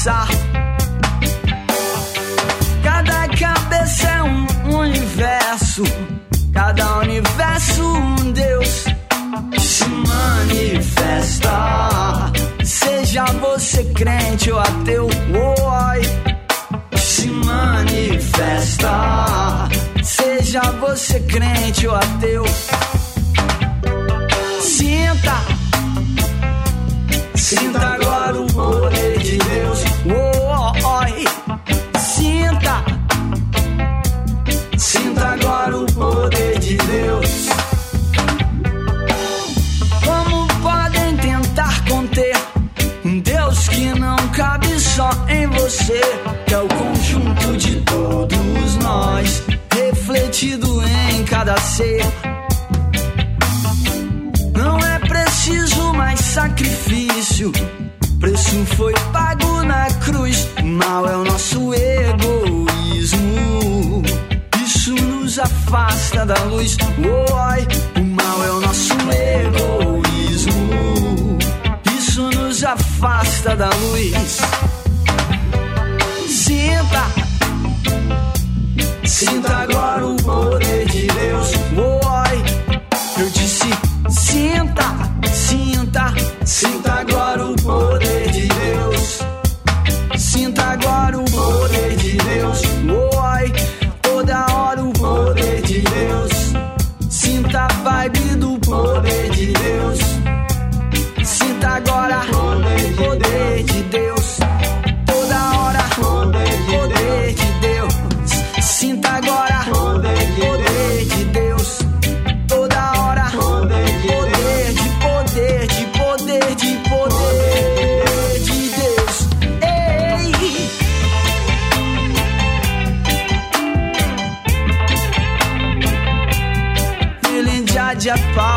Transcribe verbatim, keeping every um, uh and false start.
pensar. Cada cabeça é um universo, cada universo um Deus se manifesta. Seja você crente ou ateu, oi, se manifesta. Seja você crente ou ateu, sinta, sinta agora o poder de Deus, oi, sinta, sinta agora o poder de Deus. Como podem tentar conter um Deus que não cabe só em você, que é o conjunto de todos nós, refletido em cada ser. Não é preciso mais sacrifício, preço foi pago na cruz. O mal é o nosso egoísmo, isso nos afasta da luz. Oi, o mal é o nosso egoísmo, isso nos afasta da luz. Sinta, sinta agora o poder de Deus. Oi, eu disse sinta, sinta, sinta agora o poder de Deus. Sinta agora o poder de Deus. Oi, toda hora o poder de Deus. Sinta a vibe do poder de Deus. Sinta agora o poder de Deus. Toda hora o poder de Deus. Sinta agora o poder de Deus. Toda hora poder de poder de poder de poder de Deus. Ei! Feeling Jaja Power.